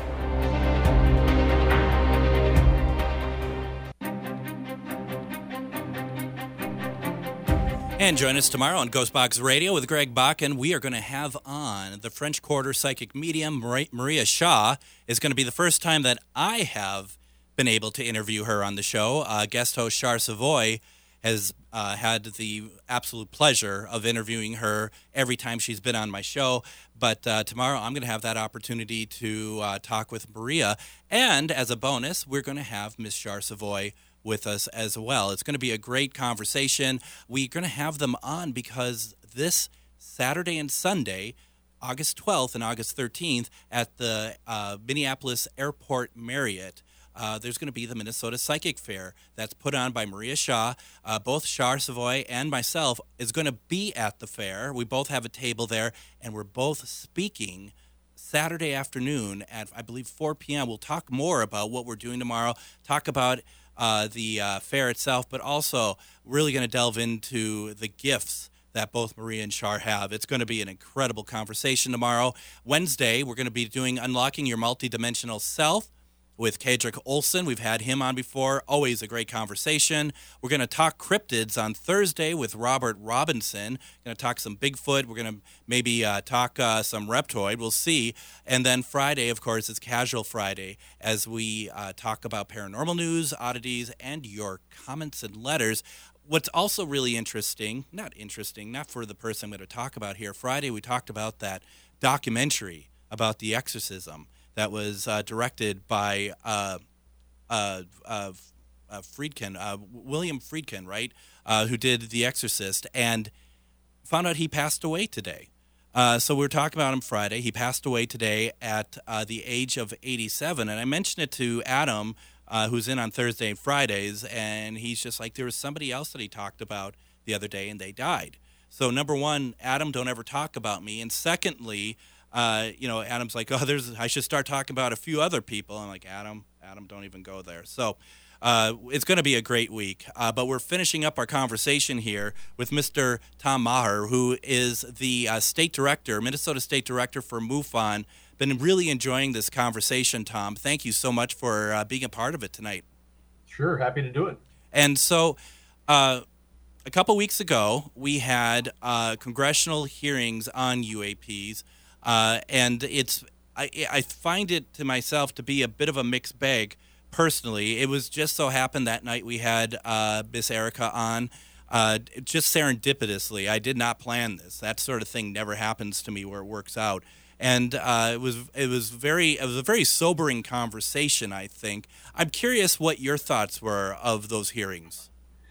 And join us tomorrow on Ghost Box Radio with Greg Bakken. We are going to have on the French Quarter psychic medium, Maria Shaw. It's going to be the first time that I have been able to interview her on the show. Uh, guest host Char Savoy has uh, had the absolute pleasure of interviewing her every time she's been on my show. But uh, tomorrow I'm going to have that opportunity to uh, talk with Maria. And as a bonus, we're going to have Miss Char Savoy with us as well. It's going to be a great conversation. We're going to have them on because this Saturday and Sunday, August twelfth and August thirteenth, at the uh, Minneapolis Airport Marriott, uh, there's going to be the Minnesota Psychic Fair that's put on by Maria Shaw. Uh, both Char Savoy and myself is going to be at the fair. We both have a table there, and we're both speaking Saturday afternoon at, I believe, four p.m. We'll talk more about what we're doing tomorrow, talk about Uh, the uh, fair itself, but also really going to delve into the gifts that both Maria and Char have. It's going to be an incredible conversation tomorrow. Wednesday, we're going to be doing Unlocking Your Multidimensional Self with Kedrick Olson. We've had him on before. Always a great conversation. We're going to talk cryptids on Thursday with Robert Robinson. Going to talk some Bigfoot. We're going to maybe uh, talk uh, some Reptoid. We'll see. And then Friday, of course, is Casual Friday as we uh, talk about paranormal news, oddities, and your comments and letters. What's also really interesting, not interesting, not for the person I'm going to talk about here. Friday, we talked about that documentary about the exorcism that was uh, directed by uh, uh, uh, uh, Friedkin, uh, William Friedkin, right, uh, who did The Exorcist, and found out he passed away today. Uh, so we were talking about him Friday. He passed away today at uh, the age of eighty-seven, and I mentioned it to Adam, uh, who's in on Thursday and Fridays, and he's just like, there was somebody else that he talked about the other day, and they died. So number one, Adam, don't ever talk about me, and secondly, Uh, you know, Adam's like, oh, there's, I should start talking about a few other people. I'm like, Adam, Adam, don't even go there. So uh, it's going to be a great week. Uh, but we're finishing up our conversation here with Mister Tom Maher, who is the uh, state director, Minnesota state director for MUFON. Been really enjoying this conversation, Tom. Thank you so much for uh, being a part of it tonight. Sure, happy to do it. And so uh, a couple weeks ago, we had uh, congressional hearings on U A Ps. Uh, and it's I, I find it to myself to be a bit of a mixed bag personally. It was just so happened that night we had uh, Miss Erica on, uh, just serendipitously. I did not plan this. That sort of thing never happens to me where it works out. And uh, it was it was very it was a very sobering conversation, I think. I'm curious what your thoughts were of those hearings.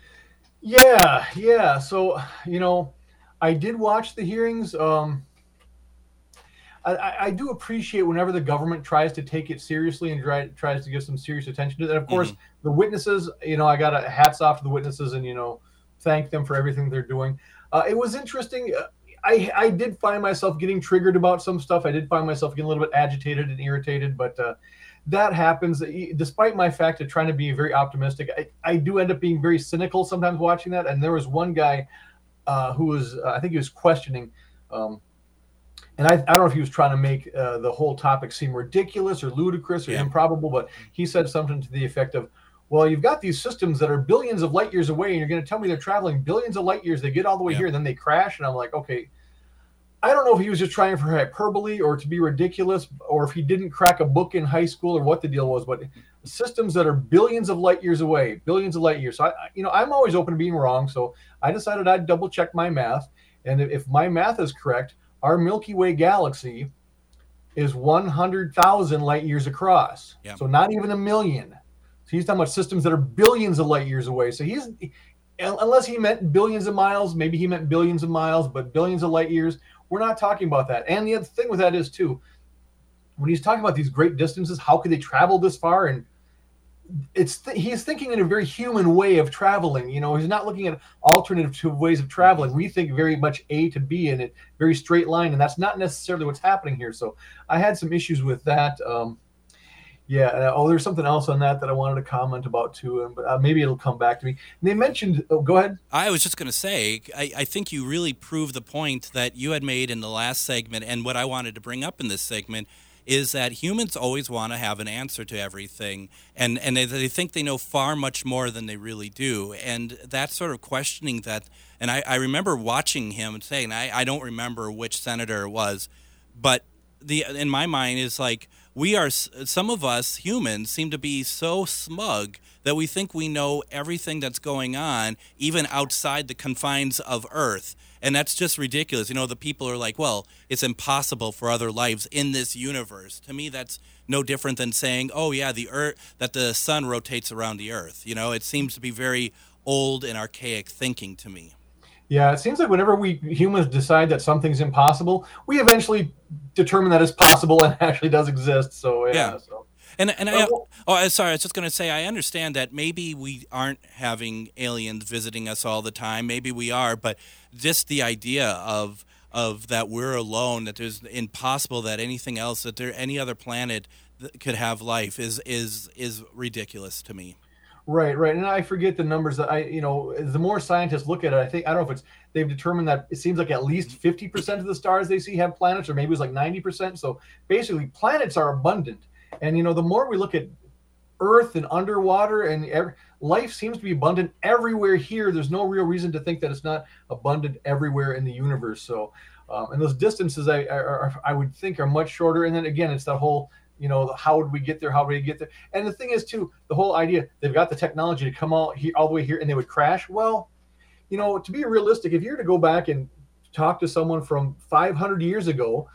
Yeah, yeah. So, you know, I did watch the hearings. Um, I, I do appreciate whenever the government tries to take it seriously and try, tries to give some serious attention to it. And of course, mm-hmm. the witnesses, you know, I got a hats off to the witnesses and, you know, thank them for everything they're doing. Uh, it was interesting. I, I did find myself getting triggered about some stuff. I did find myself getting a little bit agitated and irritated, but uh, that happens. Despite my fact of trying to be very optimistic, I, I do end up being very cynical sometimes watching that. And there was one guy uh, who was, uh, I think he was questioning, um, And I, I don't know if he was trying to make uh, the whole topic seem ridiculous or ludicrous or yeah. improbable, but he said something to the effect of, well, you've got these systems that are billions of light years away, and you're going to tell me they're traveling billions of light years. They get all the way yeah. here, and then they crash. And I'm like, okay, I don't know if he was just trying for hyperbole or to be ridiculous, or if he didn't crack a book in high school or what the deal was, but systems that are billions of light years away, billions of light years. So, I, you know, I'm always open to being wrong. So I decided I'd double check my math. And if my math is correct, our Milky Way galaxy is one hundred thousand light years across. Yep. So not even a million. So he's talking about systems that are billions of light years away. So he's, unless he meant billions of miles, maybe he meant billions of miles, but billions of light years, we're not talking about that. And the other thing with that is too, when he's talking about these great distances, how could they travel this far? And it's th- he's thinking in a very human way of traveling. You know, he's not looking at alternative ways of traveling. We think very much A to B in it, very straight line, and that's not necessarily what's happening here. So I had some issues with that. Um, Yeah. Uh, oh, there's something else on that that I wanted to comment about too, but uh, maybe it'll come back to me. And they mentioned. Oh, go ahead. I was just going to say, I, I think you really proved the point that you had made in the last segment, and what I wanted to bring up in this segment is that humans always want to have an answer to everything, and, and they, they think they know far much more than they really do. And that sort of questioning that, and I, I remember watching him saying, I, I don't remember which senator it was, but the in my mind is like, we are, some of us humans seem to be so smug that we think we know everything that's going on, even outside the confines of Earth. And that's just ridiculous. You know, the people are like, well, it's impossible for other lives in this universe. To me, that's no different than saying, oh, yeah, the Earth, that the sun rotates around the Earth. You know, it seems to be very old and archaic thinking to me. Yeah, it seems like whenever we humans decide that something's impossible, we eventually determine that it's possible and actually does exist. So, yeah. yeah. So. And and I oh sorry I was just going to say, I understand that maybe we aren't having aliens visiting us all the time. Maybe we are, but just the idea of of that we're alone, that there's impossible that anything else, that there any other planet that could have life is is is ridiculous to me. Right, right, and I forget the numbers that I, you know, the more scientists look at it, I think I don't know if it's they've determined that it seems like at least fifty percent of the stars they see have planets, or maybe it's like ninety percent. So basically, planets are abundant. And, you know, the more we look at Earth and underwater, and every, life seems to be abundant everywhere here. There's no real reason to think that it's not abundant everywhere in the universe. So, um, and those distances, I, I, I would think, are much shorter. And then again, it's that whole, you know, how would we get there? How would we get there? And the thing is, too, the whole idea, they've got the technology to come out here, all the way here, and they would crash. Well, you know, to be realistic, if you were to go back and talk to someone from five hundred years ago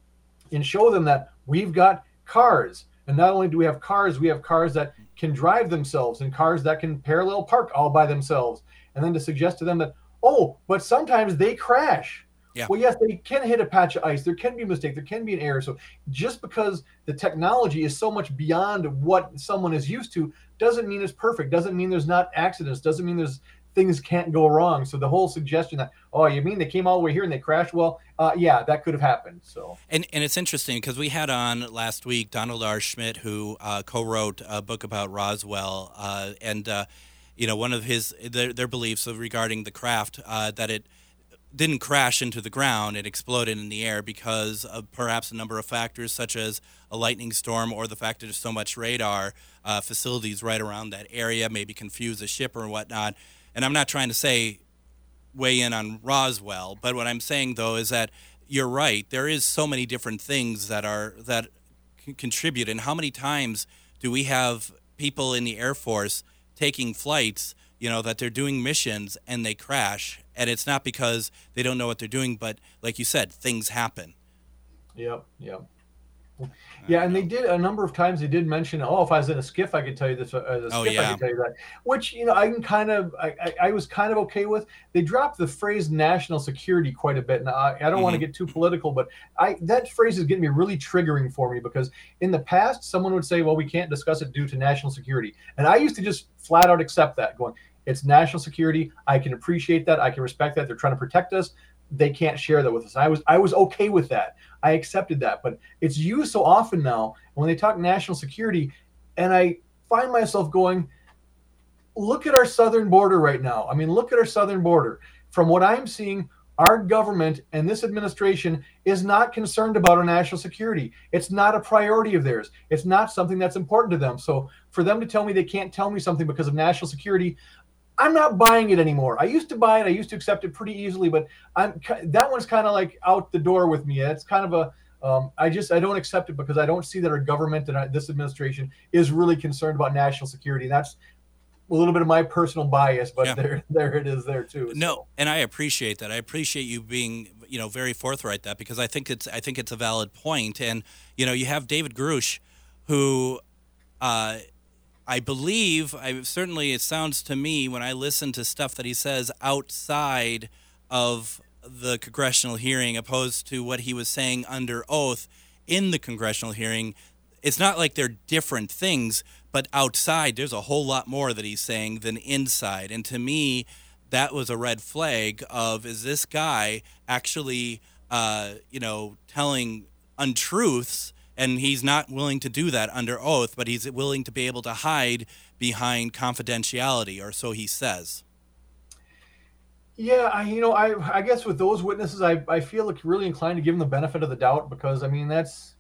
and show them that we've got cars, and not only do we have cars, we have cars that can drive themselves and cars that can parallel park all by themselves. And then to suggest to them that, oh, but sometimes they crash. Yeah. Well, yes, they can hit a patch of ice. There can be a mistake. There can be an error. So just because the technology is so much beyond what someone is used to doesn't mean it's perfect. Doesn't mean there's not accidents. Doesn't mean there's things can't go wrong. So the whole suggestion that, oh, you mean they came all the way here and they crashed? Well, uh, yeah, that could have happened. So and and it's interesting because we had on last week Donald R. Schmidt, who uh, co-wrote a book about Roswell, uh, and uh, you know, one of his their, their beliefs regarding the craft, uh, that it didn't crash into the ground, it exploded in the air because of perhaps a number of factors, such as a lightning storm or the fact that there's so much radar uh, facilities right around that area, maybe confuse a ship or whatnot. And I'm not trying to say weigh in on Roswell, but what I'm saying, though, is that you're right. There is so many different things that are that c- contribute. And how many times do we have people in the Air Force taking flights, you know, that they're doing missions and they crash? And it's not because they don't know what they're doing, but like you said, things happen. Yep, yep. Yeah, and they did a number of times. They did mention, oh, if I was in a skiff, I could tell you this. Uh, as a Oh, skiff, yeah. I could tell you that. Which, you know, I can kind of, I, I, I was kind of okay with. They dropped the phrase national security quite a bit. Now, I, I don't want to get too political, but I that phrase is getting me really triggering for me because in the past, someone would say, well, we can't discuss it due to national security, and I used to just flat out accept that, going, it's national security. I can appreciate that. I can respect that. They're trying to protect us. They can't share that with us. I was I was okay with that. I accepted that. But it's used so often now when they talk national security, and I find myself going, look at our southern border right now. I mean, look at our southern border. From what I'm seeing, our government and this administration is not concerned about our national security. It's not a priority of theirs. It's not something that's important to them. So for them to tell me they can't tell me something because of national security, I'm not buying it anymore. I used to buy it. I used to accept it pretty easily, but I'm that one's kind of like out the door with me. It's kind of a, um, I just, I don't accept it because I don't see that our government and our, this administration is really concerned about national security. That's a little bit of my personal bias, but Yeah. there, there it is there too. No, So. and I appreciate that. I appreciate you being, you know, very forthright that because I think it's I think it's a valid point. And you know, you have David Grush, who, uh, I believe, I certainly it sounds to me when I listen to stuff that he says outside of the congressional hearing, opposed to what he was saying under oath in the congressional hearing. It's not like they're different things, but outside there's a whole lot more that he's saying than inside. And to me, that was a red flag of, is this guy actually, uh, you know, telling untruths And he's not willing to do that under oath, but he's willing to be able to hide behind confidentiality, or so he says. Yeah, I, you know, I I guess with those witnesses, I, I feel like really inclined to give them the benefit of the doubt because, I mean, that's,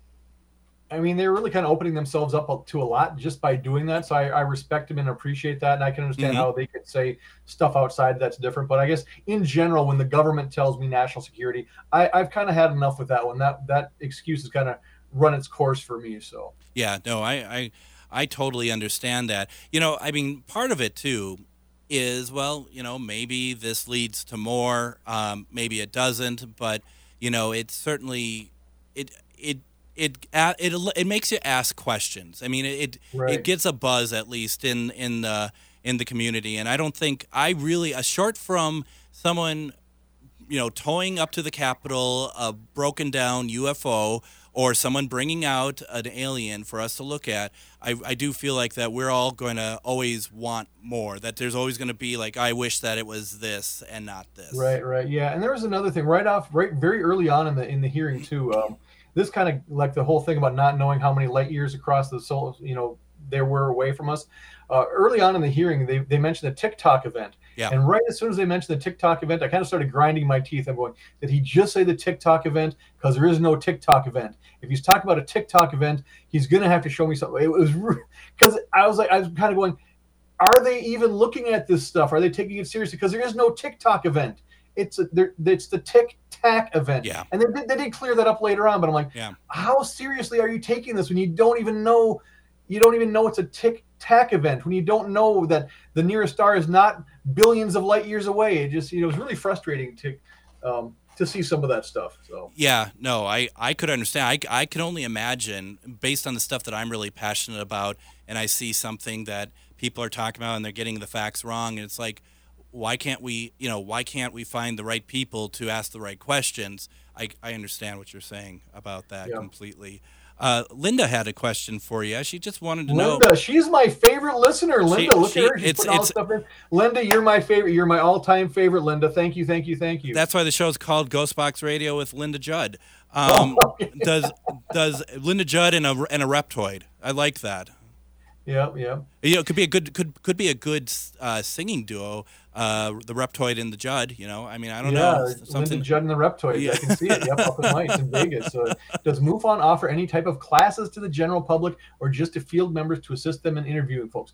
I mean, they're really kind of opening themselves up to a lot just by doing that. So I, I respect them and appreciate that. And I can understand mm-hmm. how they could say stuff outside that's different. But I guess in general, when the government tells me national security, I, I've kind of had enough with that one. That that excuse has kind of run its course for me. So yeah, no, I, I I totally understand that. You know, I mean, part of it too is, well, you know, maybe this leads to more, um, maybe it doesn't, but you know, it certainly it it. It it it makes you ask questions. I mean, it right. it gets a buzz at least in in the in the community, and I don't think I really, uh, short from someone, you know, towing up to the Capitol a broken down U F O or someone bringing out an alien for us to look at. I I do feel like that we're all going to always want more. That there's always going to be like, I wish that it was this and not this. Right, right, yeah. And there was another thing right off, right, very early on in the in the hearing too. Um, This kind of like the whole thing about not knowing how many light years across the soul, you know, there were away from us. Uh, early on in the hearing, they, they mentioned the TikTok event. Yeah. And right as soon as they mentioned the TikTok event, I kind of started grinding my teeth. I'm going, did he just say the TikTok event? Because there is no TikTok event. If he's talking about a TikTok event, he's going to have to show me something. It was because I was like, I was kind of going, are they even looking at this stuff? Are they taking it seriously? Because there is no TikTok event. It's a, it's the Tic Tac event. Yeah. And they, they did clear that up later on, but I'm like, yeah. how seriously are you taking this when you don't even know, you don't even know it's a Tic Tac event, when you don't know that the nearest star is not billions of light years away? It just, you know, it was really frustrating to, um, to see some of that stuff. So yeah, no, I, I could understand. I, I can only imagine, based on the stuff that I'm really passionate about, and I see something that people are talking about and they're getting the facts wrong, and it's like, why can't we, you know, why can't we find the right people to ask the right questions? I, I understand what you're saying about that yeah. completely. Uh, Linda had a question for you. She just wanted to Linda, know. Linda, she's my favorite listener. Linda, she, look she, at her. She's it's, putting all it's, this stuff in. Linda, you're my favorite. You're my all-time favorite, Linda. Thank you, thank you, thank you. That's why the show's called Ghostbox Radio with Linda Judd. Um, oh, yeah. Does does Linda Judd and a and a Reptoid? I like that. Yeah, yeah. You know, it could be a good could could be a good uh, singing duo. Uh, the Reptoid and the Judd, you know. I mean, I don't yeah, know. Something... Linda Judd and the Reptoid. Yeah. I can see it. Yep, up in lights in Vegas. So, does MUFON offer any type of classes to the general public, or just to field members to assist them in interviewing folks?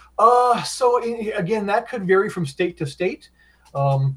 Uh, so again, that could vary from state to state. Um,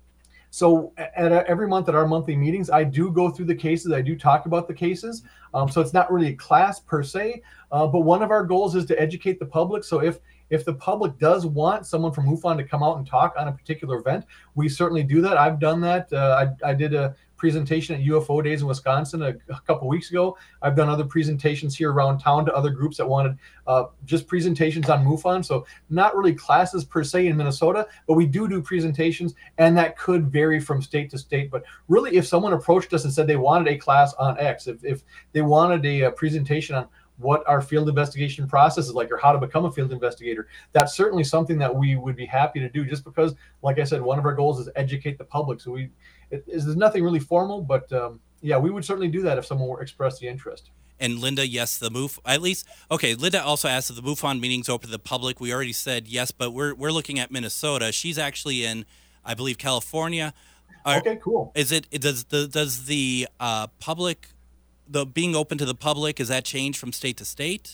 so at, at every month at our monthly meetings, I do go through the cases. I do talk about the cases. Um, so it's not really a class per se, uh, but one of our goals is to educate the public. So if If the public does want someone from MUFON to come out and talk on a particular event, we certainly do that. I've done that. Uh, I, I did a presentation at U F O Days in Wisconsin a, a couple weeks ago. I've done other presentations here around town to other groups that wanted uh, just presentations on MUFON. So not really classes per se in Minnesota, but we do do presentations, and that could vary from state to state. But really, if someone approached us and said they wanted a class on X, if, if they wanted a, a presentation on what our field investigation process is like, or how to become a field investigator, that's certainly something that we would be happy to do, just because, like I said, one of our goals is educate the public. So we, it, is, there's nothing really formal, but um, yeah, we would certainly do that if someone were expressed the interest. And Linda, yes, the MUF, at least, okay, Linda also asked if the MUFON meetings open to the public. We already said yes, but we're we're looking at Minnesota. She's actually in, I believe, California. Are, okay, cool. Is it, it does the, does the uh, public, the being open to the public, is that change from state to state?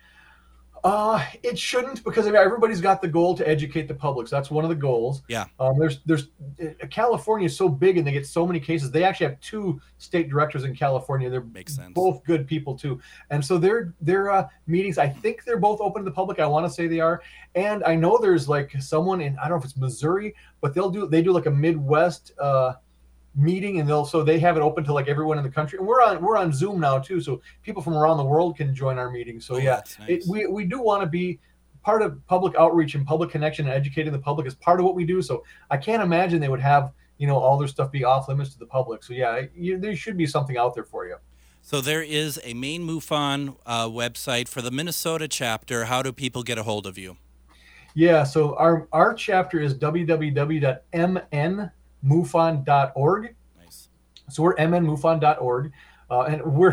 Uh, it shouldn't, because I mean, everybody's got the goal to educate the public. So that's one of the goals. Yeah. Um, there's, there's, uh, California is so big and they get so many cases. They actually have two state directors in California. They're Makes sense. Both good people too. And so their, their uh, meetings, I think they're both open to the public. I want to say they are. And I know there's like someone in, I don't know if it's Missouri, but they'll do, they do like a Midwest, uh, meeting, and they'll so they have it open to like everyone in the country, and we're on we're on Zoom now too, so people from around the world can join our meetings. So oh, yeah, nice. it, we we do want to be part of public outreach and public connection, and educating the public is part of what we do. So I can't imagine they would have, you know, all their stuff be off limits to the public. So yeah, you, there should be something out there for you. So there is a main MUFON uh, website for the Minnesota chapter. How do people get a hold of you? Yeah, so our our chapter is w w w dot m n mufon dot org. Nice. So we're m n mufon dot org, uh, and we're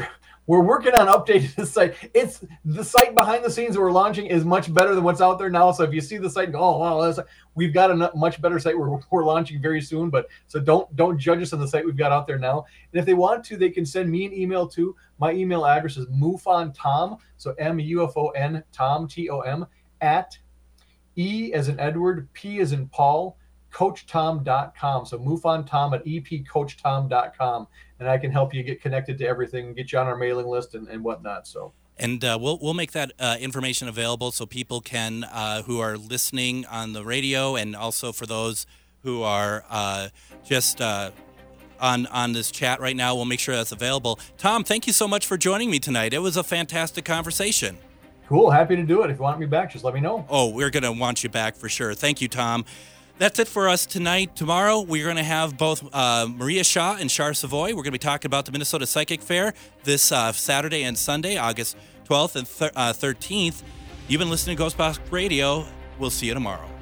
we're working on updating the site. It's the site behind the scenes that we're launching is much better than what's out there now. So if you see the site and go, oh wow, that's, we've got a much better site we're, we're launching very soon. But so don't don't judge us on the site we've got out there now. And if they want to, they can send me an email too. My email address is mufontom, so M U F O N Tom T O M at E as in Edward, P as in Paul, coach tom dot com. So mufontom at e p coach tom dot com. And I can help you get connected to everything, get you on our mailing list and, and whatnot. So, and uh, we'll we'll make that uh, information available so people can uh, who are listening on the radio, and also for those who are uh, just uh, on on this chat right now, we'll make sure that's available. Tom, thank you so much for joining me tonight. It was a fantastic conversation. Cool, happy to do it. If you want me back, just let me know. Oh, we're gonna want you back for sure. Thank you, Tom. That's it for us tonight. Tomorrow, we're going to have both uh, Maria Shaw and Char Savoy. We're going to be talking about the Minnesota Psychic Fair this uh, Saturday and Sunday, August twelfth and thir- uh, thirteenth. You've been listening to Ghostbox Radio. We'll see you tomorrow.